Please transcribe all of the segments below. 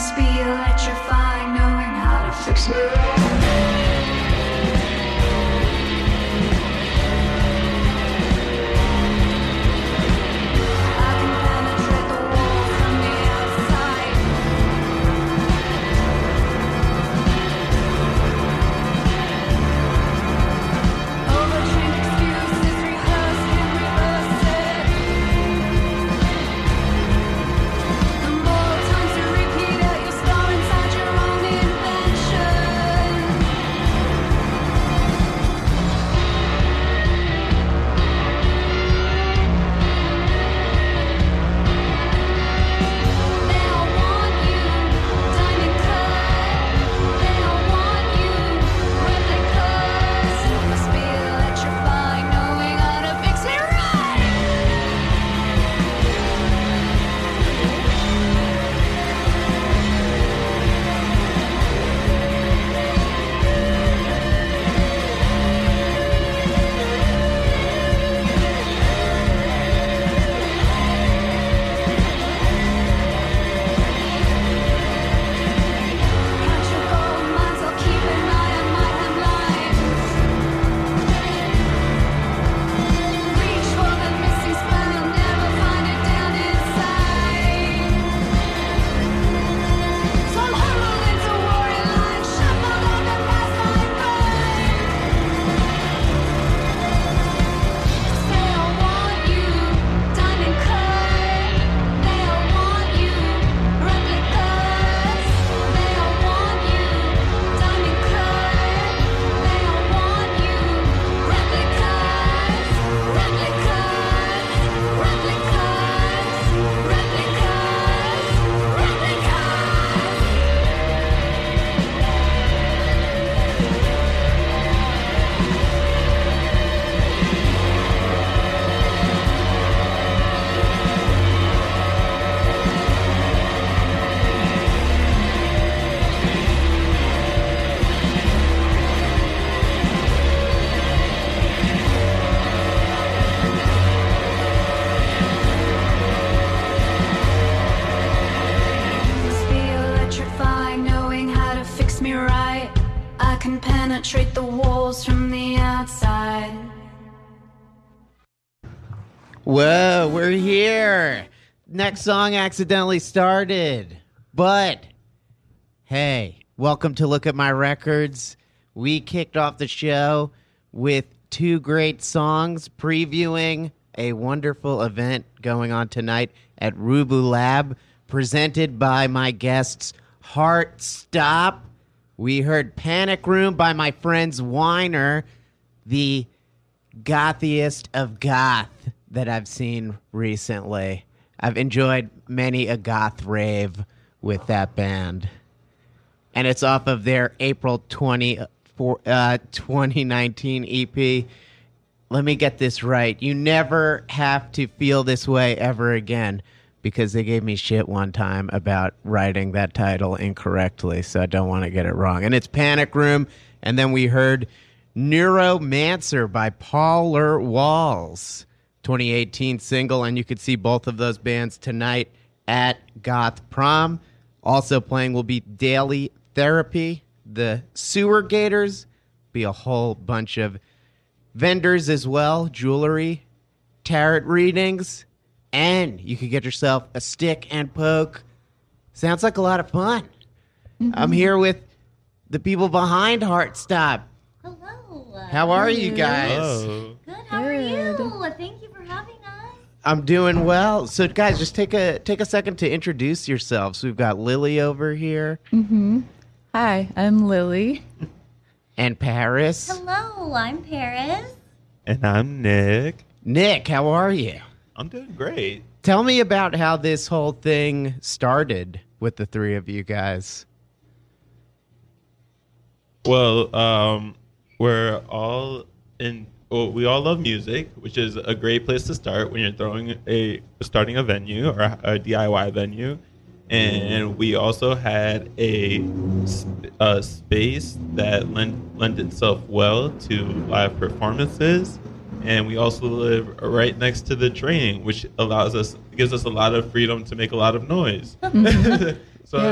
must be electrifying, knowing how to fix me. Penetrate the walls from the outside. Whoa, we're here. Next song accidentally started. But, hey, welcome to Look at My Records. We kicked off the show with two great songs previewing a wonderful event going on tonight at Rubu Lab, presented by my guests Heart Stop. We heard Panic Room by my friends Weiner, the gothiest of goth that I've seen recently. I've enjoyed many a goth rave with that band. And it's off of their April 2019 EP. Let me get this right. You never have to feel this way ever again, because they gave me shit one time about writing that title incorrectly, so I don't want to get it wrong. And it's Panic Room, and then we heard Neuromancer by Polar Walls, 2018 single, and you could see both of those bands tonight at Goth Prom. Also playing will be Daily Therapy, the Sewer Gators, be a whole bunch of vendors as well, jewelry, tarot readings, and you could get yourself a stick and poke. Sounds like a lot of fun. Mm-hmm. I'm here with the people behind Heart Stop. Hello. How are you guys? Hello. Good. How are you? Thank you for having us. I'm doing well. So, guys, just take a second to introduce yourselves. We've got Lily over here. Mm-hmm. Hi, I'm Lily. And Paris. Hello, I'm Paris. And I'm Nick. Nick, how are you? I'm doing great. Tell me about how this whole thing started with the three of you guys. Well, we're all in. Well, we all love music, which is a great place to start when you're starting a venue or a DIY venue. And we also had a space that lent itself well to live performances. And we also live right next to the training, which gives us a lot of freedom to make a lot of noise. Mm-hmm. So yeah.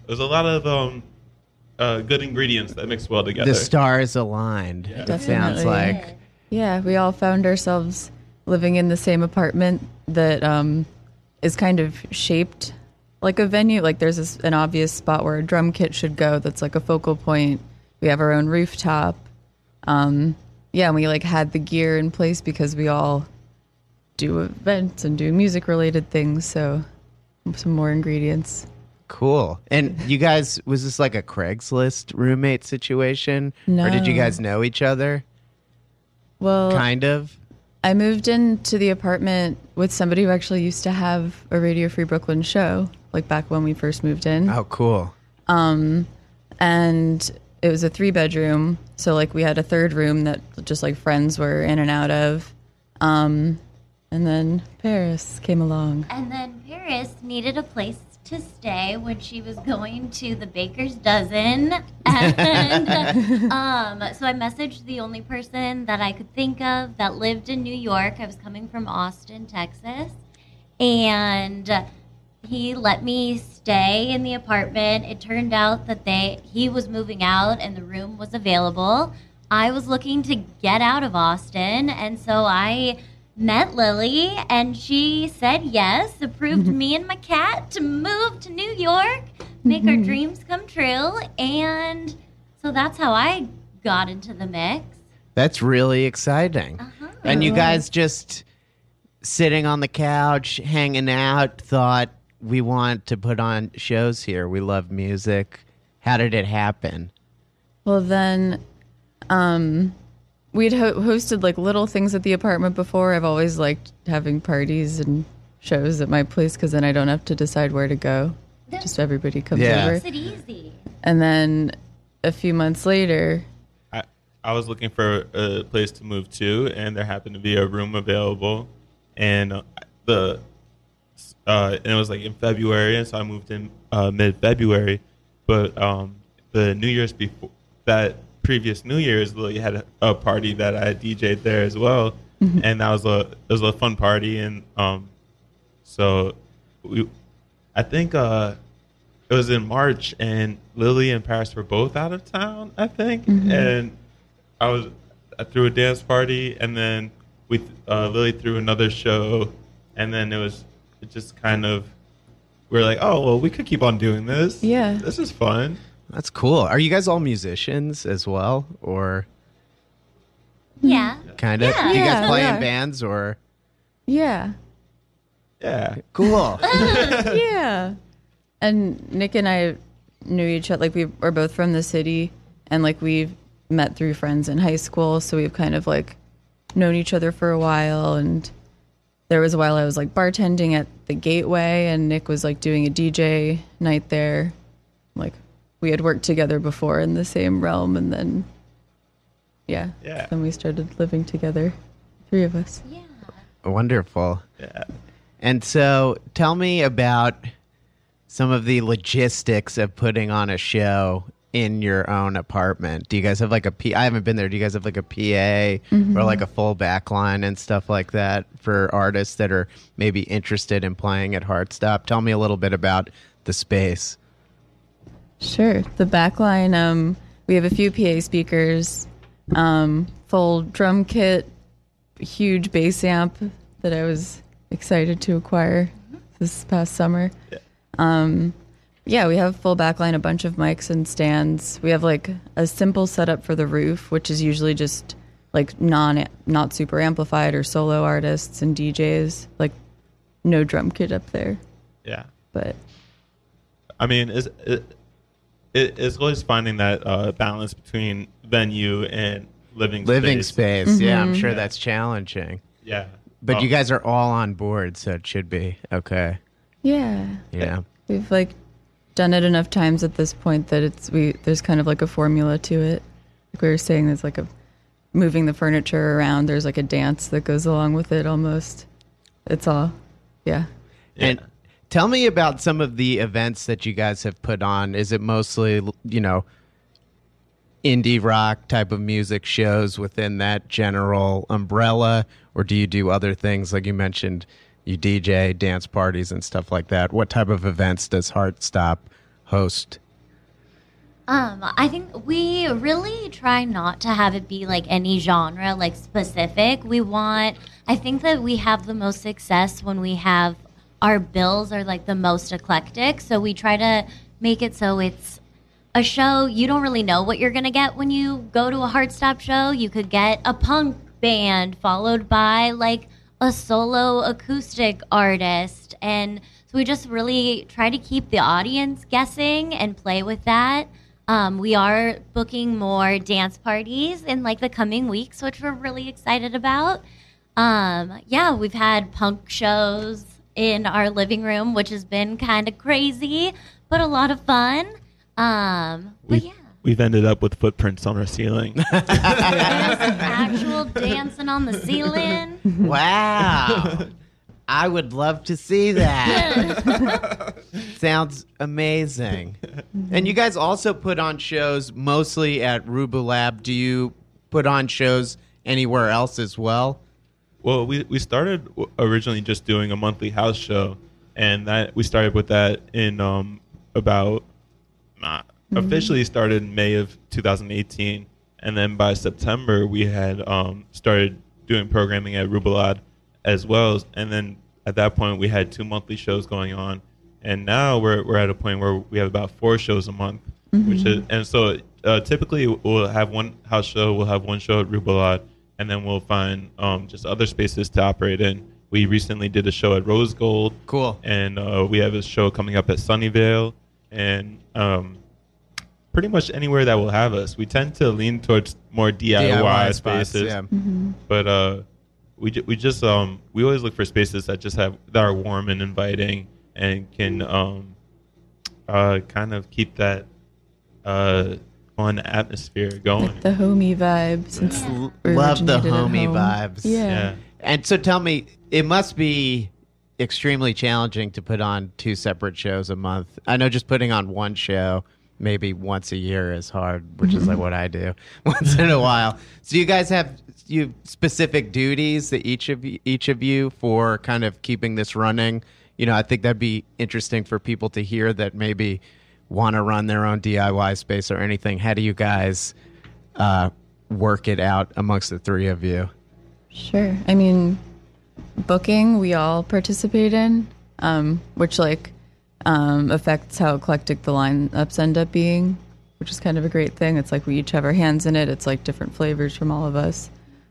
there's a lot of good ingredients that mix well together. The stars aligned. It sounds Definitely. like. Yeah, we all found ourselves living in the same apartment that is kind of shaped like a venue. Like there's an obvious spot where a drum kit should go that's like a focal point. We have our own rooftop. And we like had the gear in place because we all do events and do music related things. So some more ingredients. Cool. And you guys, was this like a Craigslist roommate situation? No. Or did you guys know each other? Well, Kind of? I moved into the apartment with somebody who actually used to have a Radio Free Brooklyn show, like back when we first moved in. Oh, cool. And it was a 3-bedroom. So like we had a third room that just like friends were in and out of. And then Paris came along. And then Paris needed a place to stay when she was going to the Baker's Dozen. And so I messaged the only person that I could think of that lived in New York. I was coming from Austin, Texas. And he let me stay in the apartment. It turned out that he was moving out and the room was available. I was looking to get out of Austin, and so I met Lily, and she said yes, approved me and my cat to move to New York, make our dreams come true, and so that's how I got into the mix. That's really exciting. And you Oh. guys just sitting on the couch, hanging out, thought, we want to put on shows here. We love music. How did it happen? Well, then we'd hosted like little things at the apartment before. I've always liked having parties and shows at my place because then I don't have to decide where to go. Just everybody comes Yeah. over. Makes it easy. And then a few months later, I was looking for a place to move to, and there happened to be a room available, and it was like in February, and so I moved in mid-February. But the New Year's before that, previous New Year's, Lily had a party that I DJ'd there as well, and that was it was a fun party, and so I think it was in March, and Lily and Paris were both out of town, I think, and I threw a dance party, and then Lily threw another show, and then it just kind of, we were like, oh, well, we could keep on doing this. Yeah. This is fun. That's cool. Are you guys all musicians as well? Or Yeah. kind of? Yeah. Do you Yeah, guys play we in are. bands or? yeah, Yeah. Cool. yeah. And Nick and I knew each other, like we were both from the city, and like we've met through friends in high school, so we've kind of like known each other for a while. And there was a while I was like bartending at the Gateway, and Nick was like doing a DJ night there. Like we had worked together before in the same realm, and then Yeah. then we started living together, 3 of us. Yeah. Wonderful. Yeah. And so tell me about some of the logistics of putting on a show in your own apartment. Do you guys have like I haven't been there. Do you guys have like a PA or like a full back line and stuff like that for artists that are maybe interested in playing at Heartstop? Tell me a little bit about the space. Sure. The backline, we have a few PA speakers, full drum kit, huge bass amp that I was excited to acquire this past summer. Yeah, we have full backline, a bunch of mics and stands. We have like a simple setup for the roof, which is usually just like not super amplified or solo artists and DJs. Like no drum kit up there, Yeah. but I mean, it's always finding that balance between venue and living Space. Yeah, I'm sure Yeah. that's challenging. Yeah. But Oh, you guys are all on board, so it should be okay. yeah. Yeah. We've like done it enough times at this point that there's kind of like a formula to it. Like we were saying, there's like a moving the furniture around. There's like a dance that goes along with it almost. It's all, yeah. yeah. And tell me about some of the events that you guys have put on. Is it mostly, indie rock type of music shows within that general umbrella, or do you do other things like you mentioned? You DJ, dance parties, and stuff like that. What type of events does Heartstop host? I think we really try not to have it be like any genre, like specific. I think that we have the most success when we have our bills are like the most eclectic. So we try to make it so it's a show. You don't really know what you're going to get when you go to a Heartstop show. You could get a punk band followed by like a solo acoustic artist. And so we just really try to keep the audience guessing and play with that. We are booking more dance parties in like the coming weeks, which we're really excited about. Yeah, we've had punk shows in our living room, which has been kind of crazy, but a lot of fun. But yeah. We've ended up with footprints on our ceiling. There's actual dancing on the ceiling. Wow. I would love to see that. Sounds amazing. And you guys also put on shows mostly at Rubu Lab. Do you put on shows anywhere else as well? Well, we started originally just doing a monthly house show, and that we started with that in officially started in May of 2018, and then by September we had started doing programming at Rubelad as well, and then at that point we had 2 monthly shows going on, and now we're at a point where we have about 4 shows a month, which is, and so typically we'll have one house show, we'll have one show at Rubelad, and then we'll find just other spaces to operate in. We recently did a show at Rose Gold. Cool. And we have a show coming up at Sunnyvale, and pretty much anywhere that will have us. We tend to lean towards more DIY spots, spaces, yeah. but we always look for spaces that are warm and inviting and can kind of keep that fun atmosphere going. Like the homey vibes. Since we Love the originated at homey home. vibes. Yeah. And so tell me, it must be extremely challenging to put on 2 separate shows a month. I know just putting on one show maybe once a year is hard, which is like what I do once in a while. So you guys have specific duties that each of you for kind of keeping this running. You know, I think that'd be interesting for people to hear that maybe want to run their own DIY space or anything. How do you guys work it out amongst the 3 of you? Sure. I mean, booking we all participate in, which affects how eclectic the lineups end up being, which is kind of a great thing. It's like we each have our hands in it. It's like different flavors from all of us.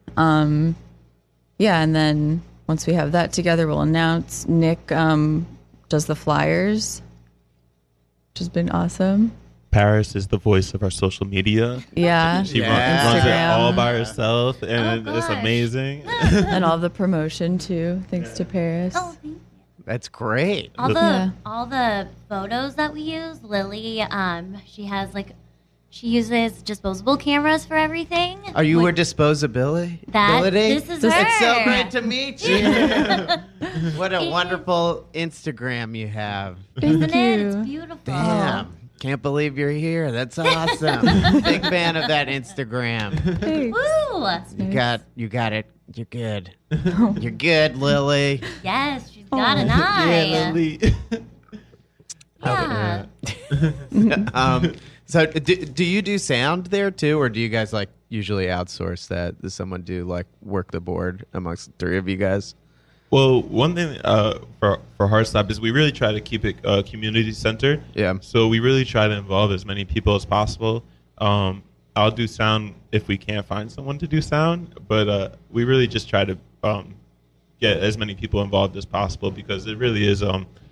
Yeah, and then once we have that together, we'll announce. Nick does the flyers, which has been awesome. Paris is the voice of our social media. Yeah. She Yeah. runs it Instagram. all by herself, and it's gosh. amazing. And all the promotion too, thanks to Paris. Oh, thank you. That's great. All Yeah. the photos that we use, Lily, she uses disposable cameras for everything. Are you Like, a disposability? this is her. It's so great to meet you. What a wonderful Instagram you have. Isn't it? you. It's beautiful. Damn. Can't believe you're here. That's awesome. Big fan of that Instagram. Thanks. Woo! You got it. You're good. You're good, Lily. Yes, she's got an eye. Yeah, Lily. Yeah. So do you do sound there too, or do you guys like usually outsource that? Does someone do like work the board amongst the 3 of you guys? Well, one thing for Heartstop is we really try to keep it community centered. Yeah. So we really try to involve as many people as possible. I'll do sound if we can't find someone to do sound, but we really just try to get as many people involved as possible because it really is.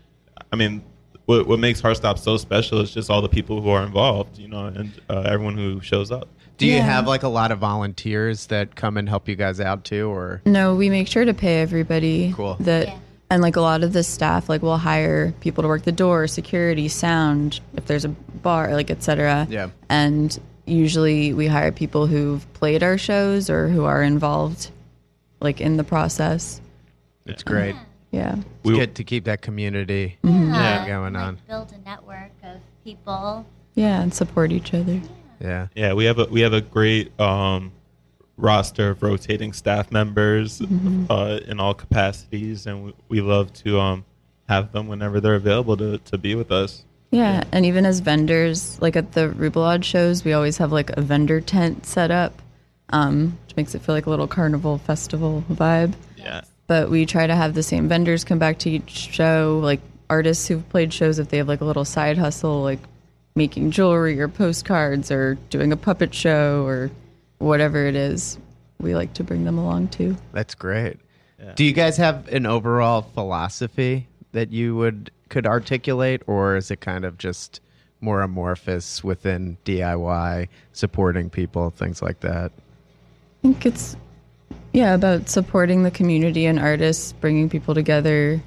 What makes Heartstop so special is just all the people who are involved, and everyone who shows up. Do you Yeah. have like a lot of volunteers that come and help you guys out too, or? No, we make sure to pay everybody. Cool. That Yeah. and like a lot of the staff, like we'll hire people to work the door, security, sound, if there's a bar, like etc. Yeah. And usually we hire people who've played our shows or who are involved, like in the process. It's great. Yeah. It's We- good to keep that community Yeah. going Like, on. build a network of people. Yeah, and support each other. Yeah. Yeah, we have a great roster of rotating staff members in all capacities, and we love to have them whenever they're available to be with us. Yeah, and even as vendors, like at the Rubelade shows, we always have like a vendor tent set up, which makes it feel like a little carnival festival vibe. Yeah. But we try to have the same vendors come back to each show, like artists who've played shows, if they have like a little side hustle, like making jewelry or postcards or doing a puppet show or whatever it is, we like to bring them along too. That's great. Yeah. Do you guys have an overall philosophy that you could articulate, or is it kind of just more amorphous within DIY, supporting people, things like that? I think it's, about supporting the community and artists, bringing people together.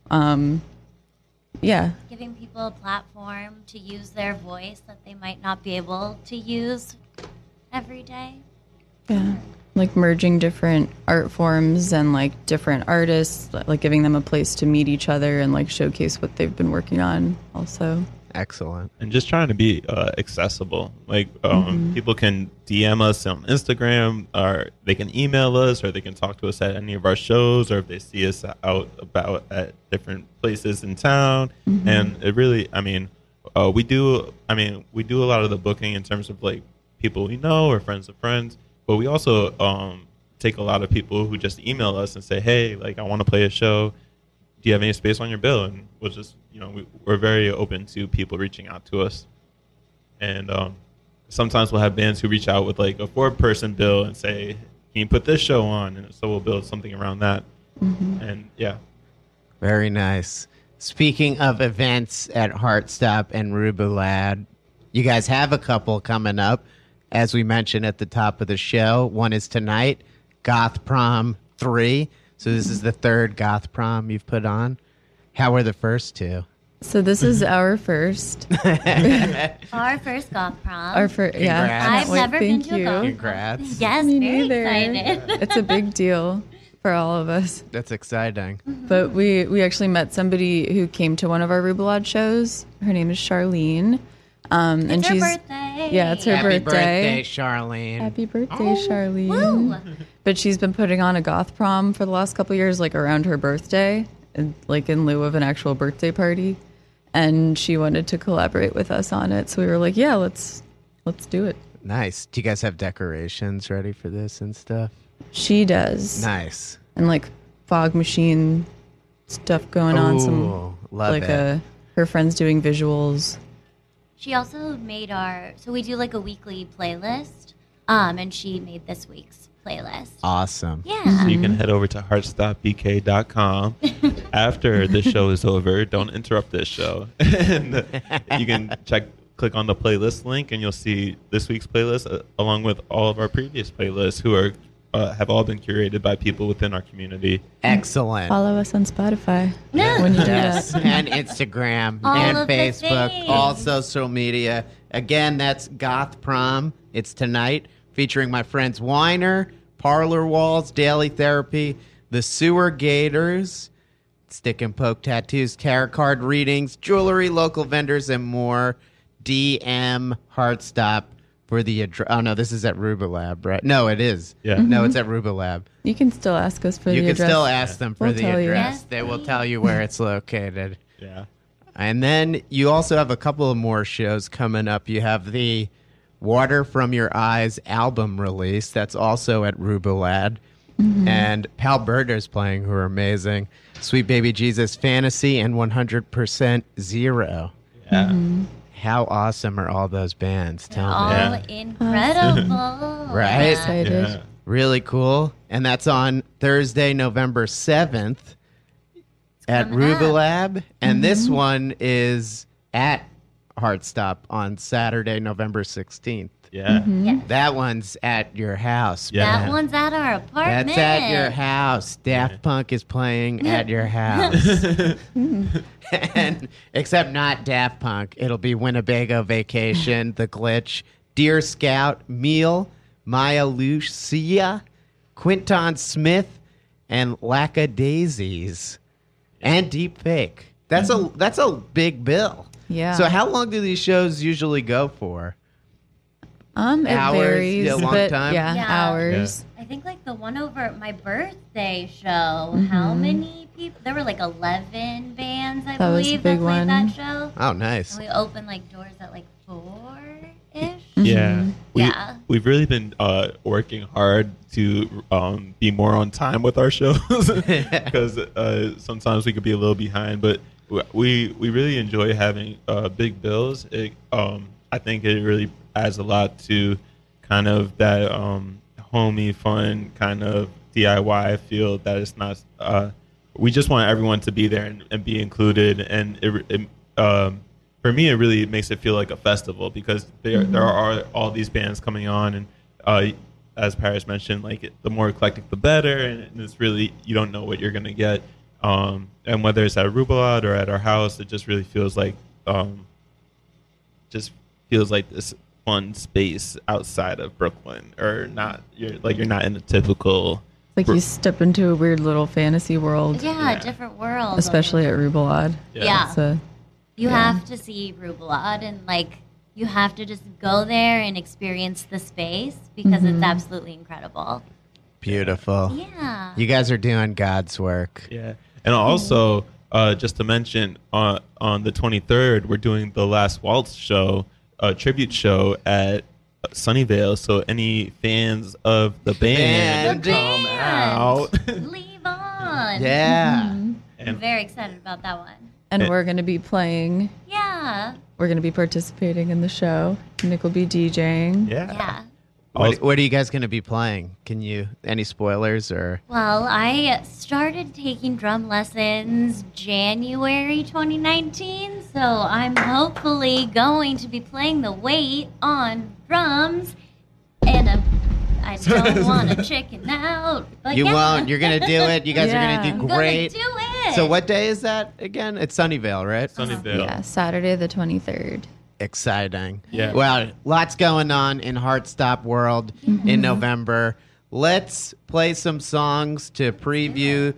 Giving people a platform to use their voice that they might not be able to use every day. Yeah. Like merging different art forms and like different artists, like giving them a place to meet each other and like showcase what they've been working on also. Excellent. And just trying to be accessible. Like people can DM us on Instagram, or they can email us, or they can talk to us at any of our shows, or if they see us out about at different places in town. And it really, we do a lot of the booking in terms of like people we know or friends of friends, but we also take a lot of people who just email us and say, hey, like I want to play a show. Do you have any space on your bill? And we'll just, we're very open to people reaching out to us. And sometimes we'll have bands who reach out with like a 4-person bill and say, can you put this show on? And so we'll build something around that. And yeah. Very nice. Speaking of events at Heartstop and Rubelade, you guys have a couple coming up, as we mentioned at the top of the show. One is tonight, Goth Prom 3. So this is the third Goth Prom you've put on. How were the first two? So this is our first. Our first goth prom. Congrats. I've never been Thank to a you. goth prom. Congrats. Yes, Me very neither. excited. It's a big deal for all of us. That's exciting. But we actually met somebody who came to one of our Rubelade shows. Her name is Charlene. And It's her she's birthday. Yeah, it's her Happy birthday. Charlene. Happy birthday, Oh, Charlene. woo. But she's been putting on a goth prom for the last couple of years, like around her birthday, and like in lieu of an actual birthday party. And she wanted to collaborate with us on it, so we were like, "Yeah, let's do it." Nice. Do you guys have decorations ready for this and stuff? She does, Nice. and like fog machine stuff going on. Some Ooh, love like it. her friends doing visuals. She also made so we do like a weekly playlist, and she made this week's playlist. Awesome. Yeah. So you can head over to heartstopbk.com after the show is over. Don't interrupt this show. And you can click on the playlist link, and you'll see this week's playlist along with all of our previous playlists, who are have all been curated by people within our community. Excellent. Follow us on Spotify when you do Yes, that. and Instagram All and of the Facebook, things. all social media. Again, that's Goth Prom. It's tonight, featuring my friends Weiner, Parlor Walls, Daily Therapy, the Sewer Gators, Stick and Poke Tattoos, Tarot Card Readings, Jewelry, Local Vendors, and more. DM Heartstop for the address. Oh, no, this is at Rubelab, right? No, it is. Yeah. No, it's at Rubelab. You can still ask us for You the can address. still ask them for We'll the tell you. address. Yes, They will please. tell you where it's located. Yeah. And then you also have a couple of more shows coming up. You have the Water From Your Eyes album release. That's also at Rubelad. And Pal Burger's playing, who are amazing. Sweet Baby Jesus Fantasy and 100% Zero. Yeah. How awesome are all those bands? Tell All me. Yeah. incredible. Right? Excited. Yeah. Really cool. And that's on Thursday, November 7th at coming up. Rubelab. And this one is at Heartstop on Saturday, November 16th. Yeah. Yes. That one's at your house. Yeah. That man. one's at our apartment. That's at your house. Daft Punk is playing at your house. And except not Daft Punk. It'll be Winnebago Vacation, The Glitch, Deer Scout, Meal, Maya Lucia, Quinton Smith, and Lackadaisies. And Deep Fake. That's a big bill. Yeah. So how long do these shows usually go for? It Hours? varies, Yeah, long but time? yeah, Yeah. hours. I think like the one over at my birthday show. How many people? There were like 11 bands, I That was a believe, big that played one. that show. Oh, nice. And we opened like doors at like 4-ish. Yeah. Yeah. We've really been working hard to be more on time with our shows because sometimes we could be a little behind, but we really enjoy having big bills. I think it really adds a lot to kind of that homey, fun kind of DIY feel that it's not. We just want everyone to be there and be included, and for me, it really makes it feel like a festival because there are all these bands coming on, and as Paris mentioned, like the more eclectic, the better, and it's really you don't know what you're gonna get. And whether it's at Rubalad or at our house, it just really feels like this fun space outside of Brooklyn, or not. You're not in a typical. Like you step into a weird little fantasy world, Yeah, different world. especially at Rubalad. Yeah. So, You have to see Rubalad, and like you have to just go there and experience the space because it's absolutely incredible. Beautiful. Yeah. You guys are doing God's work. Yeah, and also just to mention, on the 23rd, we're doing the Last Waltz show, a tribute show at Sunnyvale. So any fans of the band, The come band. out. Leave on. Yeah. I'm And very excited about that one. and we're going to be playing. Yeah. We're going to be participating in the show. Nick will be DJing. Yeah. What are you guys going to be playing? Any spoilers or? Well, I started taking drum lessons January 2019, so I'm hopefully going to be playing the weight on drums, and I don't want to chicken out. But You yeah. won't. You're going to do it. You guys are going to I'm do gonna great. do it. So what day is that again? It's Sunnyvale, right? Sunnyvale. Yeah, Saturday the 23rd. Exciting. Yeah. Well, lots going on in Heartstop World in November. Let's play some songs to preview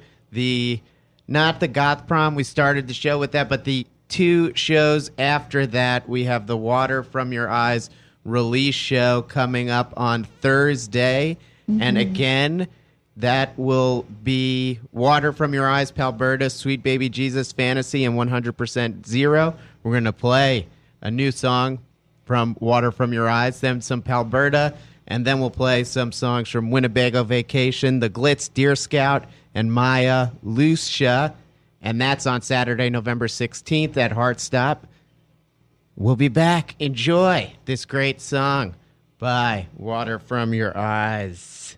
not the Goth Prom. We started the show with that, but the 2 shows after that. We have the Water From Your Eyes release show coming up on Thursday. And again, that will be Water From Your Eyes, Palberta, Sweet Baby Jesus, Fantasy, and 100% Zero. We're going to play a new song from Water From Your Eyes, then some Palberta, and then we'll play some songs from Winnebago Vacation, The Glitz, Deer Scout, and Maya Lucia. And that's on Saturday, November 16th at Heartstop. We'll be back. Enjoy this great song by Water From Your Eyes.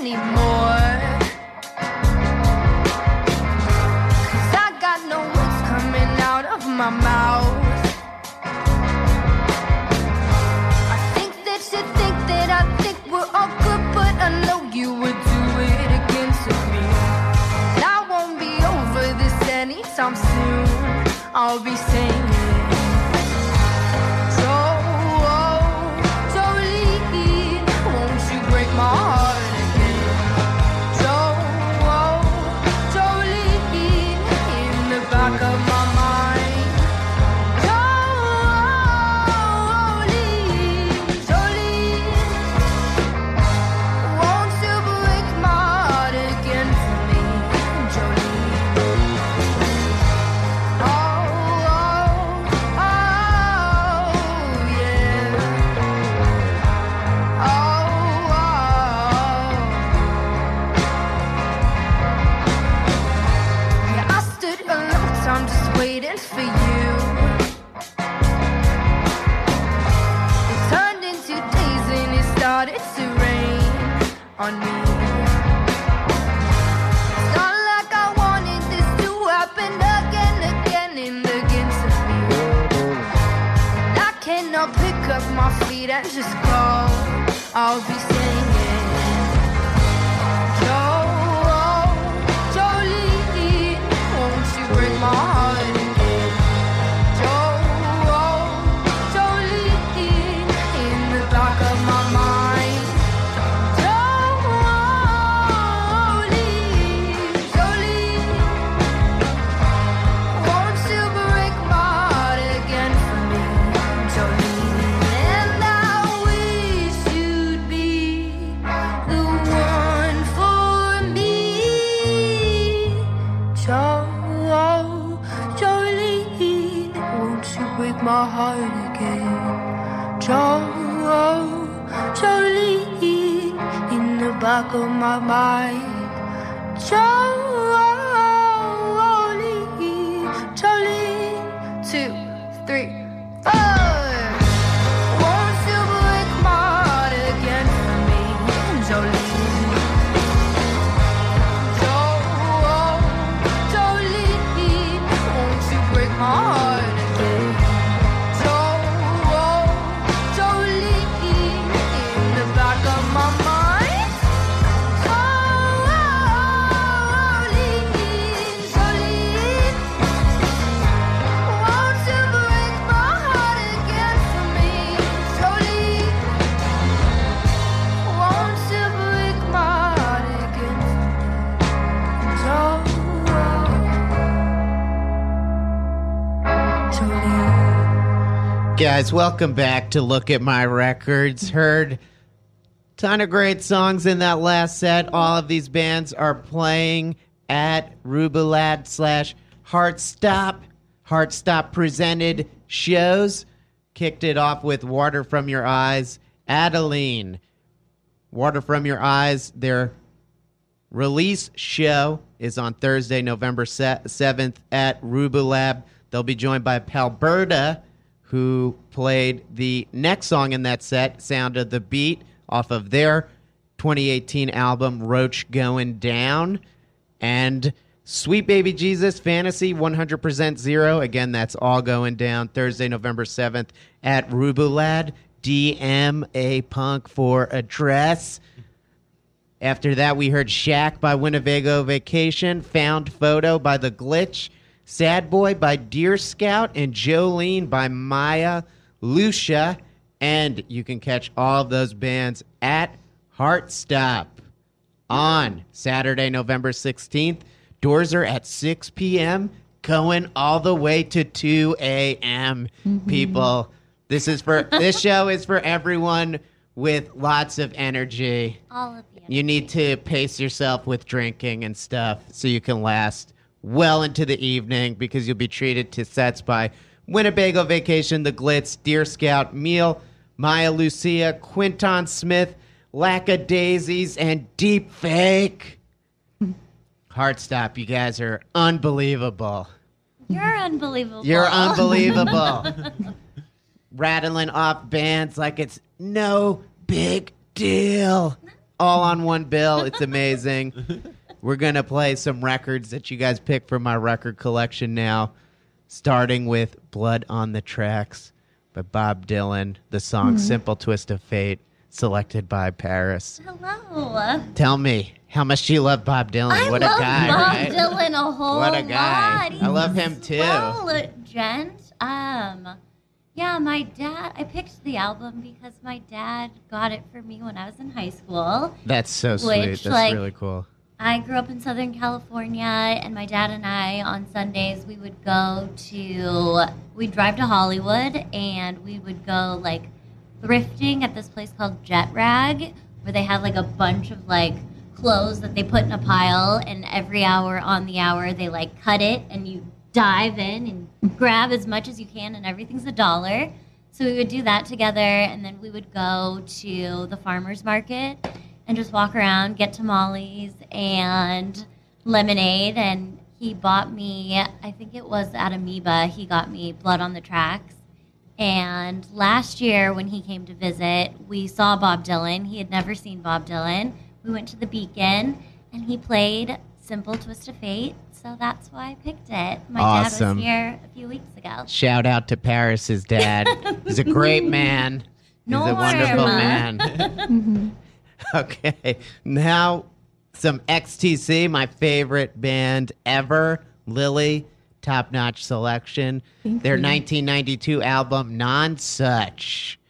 anymore. 'Cause I got no words coming out of my mouth. I think that you think that I think we're all good, but I know you would do it again to me. And I won't be over this anytime soon. I'll be singing. Jolene, won't you break my heart again? Jolene, in the back of my mind. Jolene, won't you break my heart again for me? Jolene. Oh, yeah. Yeah, I stood a long time just waiting for you. It turned into days and it started to rain on me. It's not like I wanted this to happen again and again to me. And I cannot pick up my feet and just go. I'll be singing. Jolene, won't you break my heart again? Jolene, in the back of my mind. Jolene, won't you break my heart again for me? Jolene, and I wish you'd be the one for me. Jolene, won't you break my heart again? Jolene, in the back of my mind. Jolene, 2, 3, 4. Won't you break my heart again for me, Jolene? Jolene, won't you break my heart again? Jolene, in the back of my mind. Jolene, won't you break my heart again for me? Jolene, won't you break my heart again for me? Jolene. Guys, welcome back to Look at My Records. Heard ton of great songs in that last set. All of these bands are playing at Rubulad / Heartstop. Heartstop presented shows. Kicked it off with Water From Your Eyes. Adeline. Water From Your Eyes. Their release show is on Thursday, November 7th at Rubulab. They'll be joined by Palberta, who played the next song in that set, Sound of the Beat, off of their 2018 album, Roach Going Down. And Sweet Baby Jesus, Fantasy 100% Zero. Again, that's all going down Thursday, November 7th at Rubulad. DM a punk for address. After that, we heard Shack by Winnebago Vacation, Found Photo by The Glitch, Sad Boy by Deer Scout, and Jolene by Maya Lucia. And you can catch all of those bands at Heartstop on Saturday, November 16th. Doors are at 6 p.m., going all the way to 2 a.m. People, this show is for everyone with lots of energy. All of you. You need to pace yourself with drinking and stuff so you can last well into the evening, because you'll be treated to sets by Winnebago Vacation, The Glitz, Deer Scout, Meal, Maya Lucia, Quinton Smith, Lackadaisies, and Deep Fake. Heartstop, you guys are unbelievable. You're unbelievable. You're unbelievable. Rattling off bands like it's no big deal. all on one bill. It's amazing. We're going to play some records that you guys picked from my record collection now, starting with Blood on the Tracks by Bob Dylan, the song Simple Twist of Fate, selected by Paris. Hello. Tell me, how much do you love Bob Dylan? I What love a guy, Bob right? Dylan a whole What a guy. lot. He's I love him too. Well, gent. Yeah, my dad. I picked the album because my dad got it for me when I was in high school. That's so sweet. Which, That's like, really cool. I grew up in Southern California, and my dad and I, on Sundays, we'd drive to Hollywood, and we would go, like, thrifting at this place called Jet Rag, where they have, like, a bunch of, like, clothes that they put in a pile, and every hour on the hour, they, like, cut it, and you dive in and grab as much as you can, and everything's $1. So we would do that together, and then we would go to the farmer's market and just walk around, get tamales and lemonade. And he bought me, I think it was at Amoeba, he got me Blood on the Tracks. And last year when he came to visit, we saw Bob Dylan. He had never seen Bob Dylan. We went to the Beacon, and he played Simple Twist of Fate. So that's why I picked it. My dad Awesome. was here a few weeks ago. Shout out to Paris's dad. He's a great man. He's a wonderful man. Okay, now some XTC, my favorite band ever, Lily, top-notch selection. Their 1992 album, Non-Such.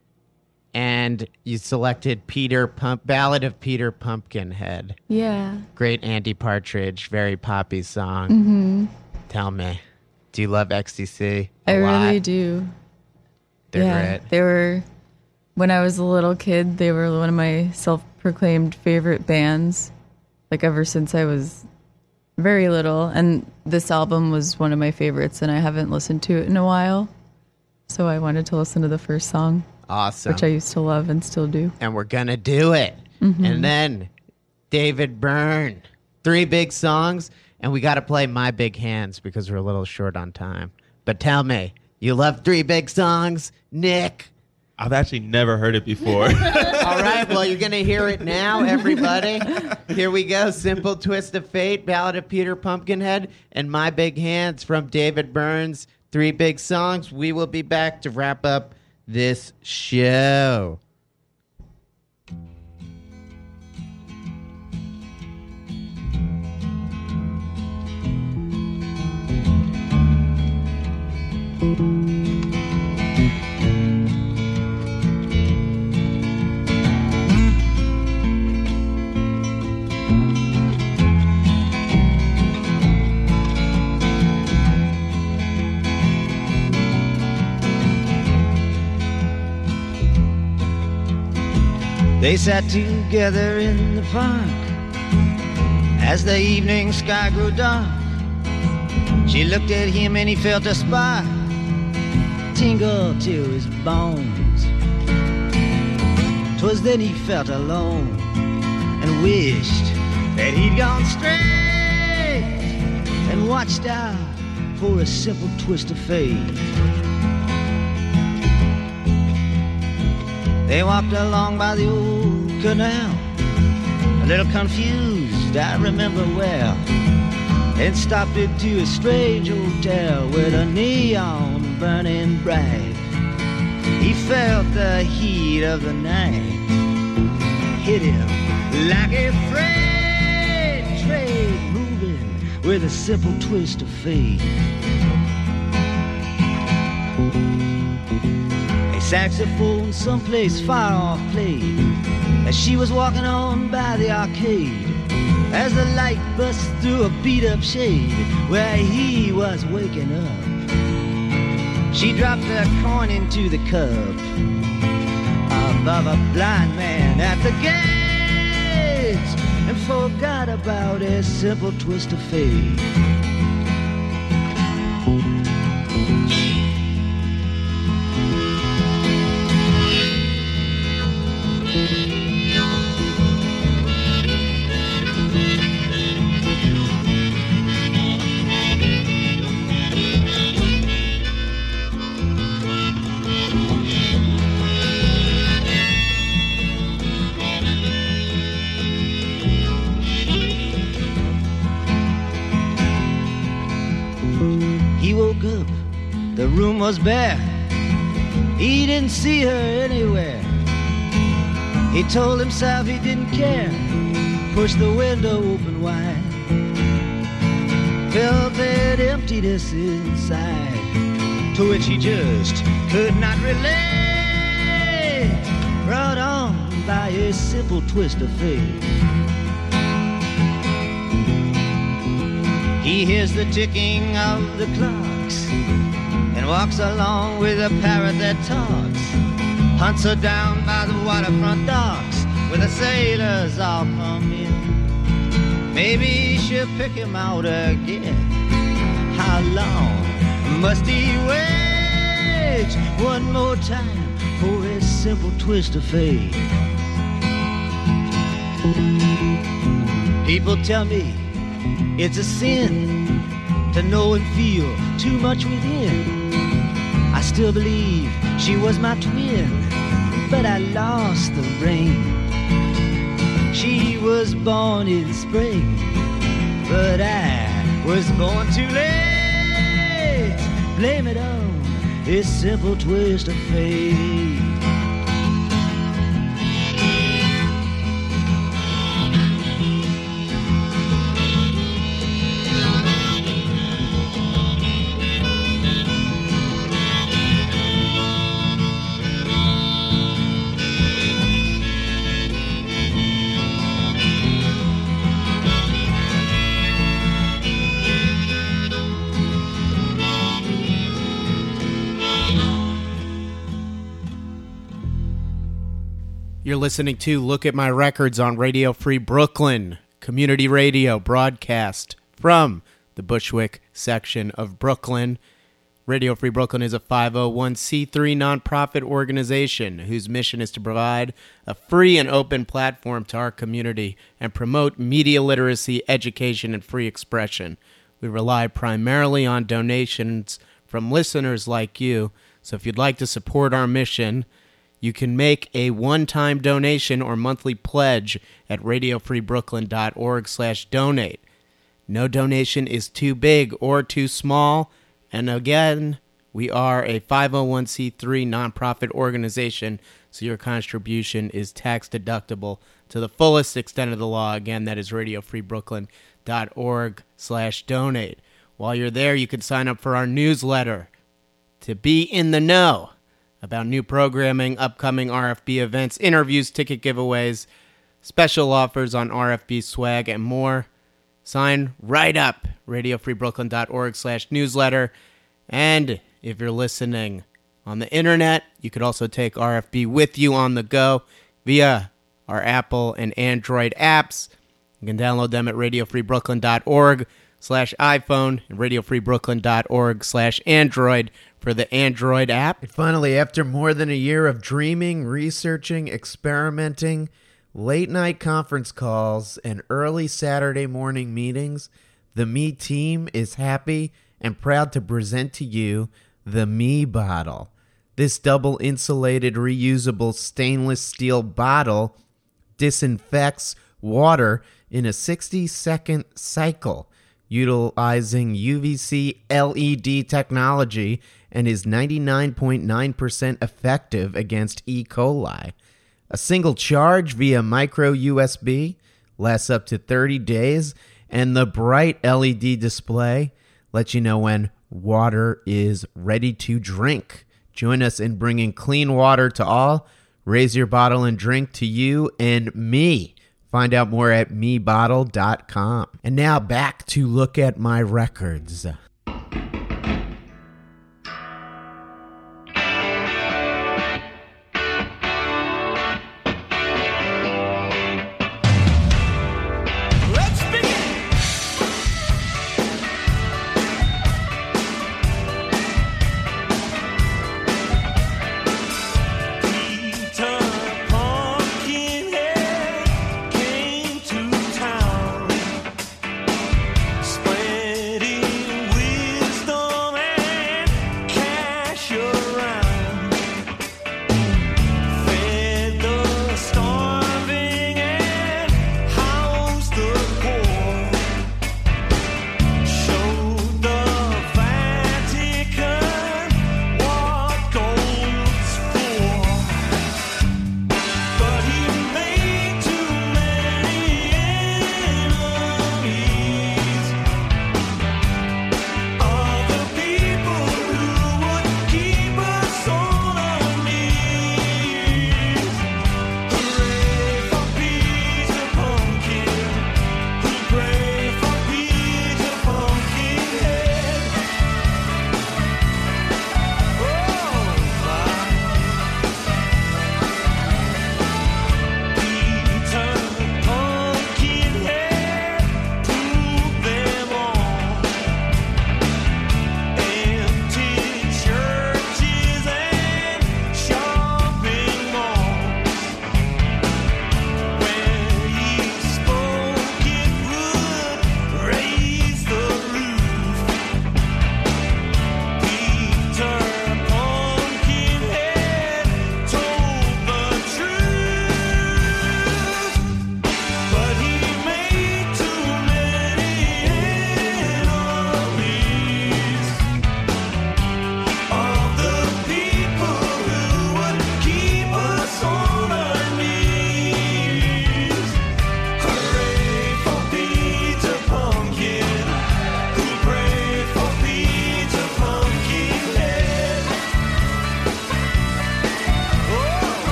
And you selected Ballad of Peter Pumpkinhead. Yeah. Great Andy Partridge, very poppy song. Tell me, do you love XTC? I A lot? really do. They're great. They were, when I was a little kid, they were one of my self-proclaimed favorite bands, like ever since I was very little. And this album was one of my favorites, and I haven't listened to it in a while. So I wanted to listen to the first song, Awesome. which I used to love and still do. And we're going to do it. And then David Byrne, 3 big songs, and we got to play My Big Hands because we're a little short on time. But tell me, you love 3 big songs, Nick? I've actually never heard it before. All right, well, you're going to hear it now, everybody. Here we go. Simple Twist of Fate, Ballad of Peter Pumpkinhead, and My Big Hands from David Byrne's 3 big songs. We will be back to wrap up this show. They sat together in the park as the evening sky grew dark. She looked at him and he felt a spark tingle to his bones. 'Twas then he felt alone and wished that he'd gone straight and watched out for a simple twist of fate. They walked along by the old canal, a little confused, I remember well, and stopped into a strange hotel with a neon burning bright. He felt the heat of the night hit him like a freight train moving with a simple twist of fate. Saxophone someplace far off played as she was walking on by the arcade, as the light burst through a beat-up shade where he was waking up. She dropped a coin into the cup above a blind man at the gates and forgot about a simple twist of fate. The room was bare. He didn't see her anywhere. He told himself he didn't care. Pushed the window open wide. Felt that emptiness inside, to which he just could not relate. Brought on by a simple twist of fate. He hears the ticking of the clocks and walks along with a parrot that talks. Hunts her down by the waterfront docks where the sailors all come in. Maybe she'll pick him out again. How long must he wait? One more time for a simple twist of fate. People tell me it's a sin to know and feel too much within. I still believe she was my twin, but I lost the ring. She was born in spring, but I was born too late. Blame it on this simple twist of fate. You're listening to Look at My Records on Radio Free Brooklyn, community radio broadcast from the Bushwick section of Brooklyn. Radio Free Brooklyn is a 501c3 nonprofit organization whose mission is to provide a free and open platform to our community and promote media literacy, education, and free expression. We rely primarily on donations from listeners like you, so if you'd like to support our mission, you can make a one-time donation or monthly pledge at radiofreebrooklyn.org/donate. No donation is too big or too small. And again, we are a 501c3 nonprofit organization, so your contribution is tax deductible to the fullest extent of the law. Again, that is radiofreebrooklyn.org/donate. While you're there, you can sign up for our newsletter to be in the know about new programming, upcoming RFB events, interviews, ticket giveaways, special offers on RFB swag, and more. Sign right up, radiofreebrooklyn.org/newsletter. And if you're listening on the internet, you could also take RFB with you on the go via our Apple and Android apps. You can download them at radiofreebrooklyn.org/iPhone and radiofreebrooklyn.org/Android for the Android app. And finally, after more than a year of dreaming, researching, experimenting, late-night conference calls, and early Saturday morning meetings, the Me team is happy and proud to present to you the Me Bottle. This double-insulated, reusable stainless steel bottle disinfects water in a 60-second cycle, utilizing UVC LED technology, and is 99.9% effective against E. coli. A single charge via micro USB lasts up to 30 days, and the bright LED display lets you know when water is ready to drink. Join us in bringing clean water to all. Raise your bottle and drink to you and me. Find out more at mebottle.com. And now back to Look at My Records. Spreading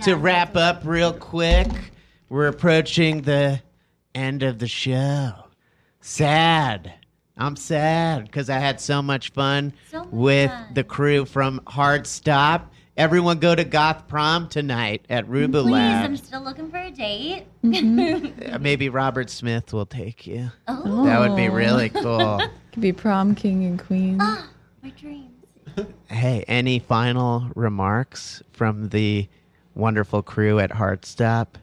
to wrap up real quick, we're approaching the end of the show. Sad. I'm sad because I had so much fun with the crew from Hard Stop. Everyone go to Goth Prom tonight at Ruba Please, Lab. I'm still looking for a date. Maybe Robert Smith will take you. Oh. That would be really cool. Could be prom king and queen. My dreams. Hey, any final remarks from the wonderful crew at Hard Stop?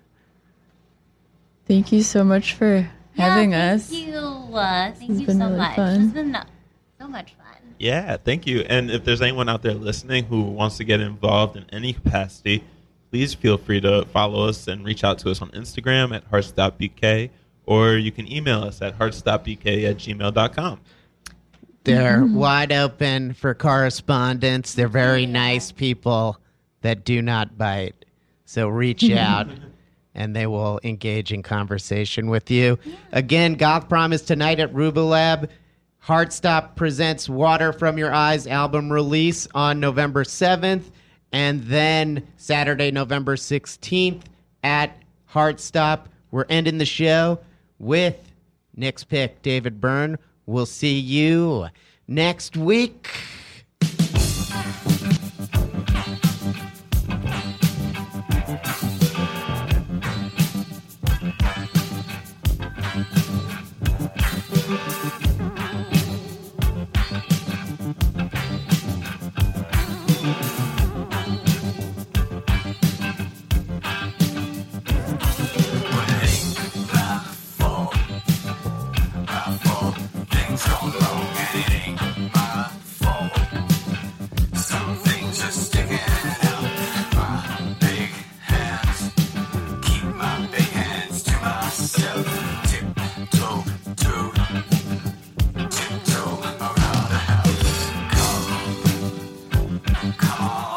Thank you so much for having us. Thank you. Thank you been so really much. fun. It's been so much fun. Yeah, thank you. And if there's anyone out there listening who wants to get involved in any capacity, please feel free to follow us and reach out to us on Instagram at heartstopbk, or you can email us at heartstopbk@gmail.com. They're wide open for correspondence. They're very nice people that do not bite. So reach out and they will engage in conversation with you. Again, Goth Prom is tonight at Ruba Lab. Heartstop presents Water From Your Eyes album release on November 7th, and then Saturday, November 16th at Heartstop. We're ending the show with Nick's pick, David Byrne. We'll see you next week.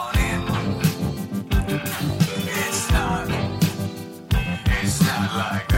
It's not like